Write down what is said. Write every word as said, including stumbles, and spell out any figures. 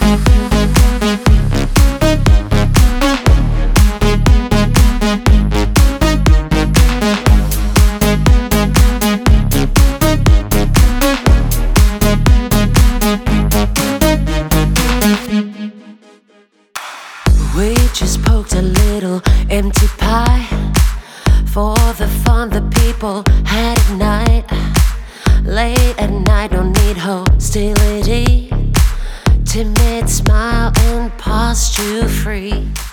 We just poked a little empty pie for the fun the people had at night. Late at night, no need hostility. Timid smile and posture free.